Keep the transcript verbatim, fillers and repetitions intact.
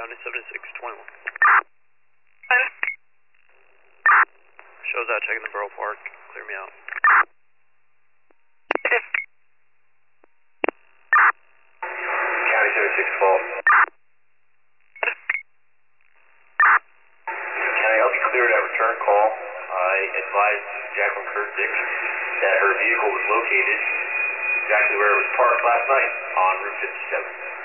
County seventy-six twenty-one. Shows out checking the Borough Park. Clear me out. County seventy-six twelve. County, I'll be cleared at return call. I advised Jacqueline Kurtzik that her vehicle was located exactly where it was parked last night on Route fifty-seven.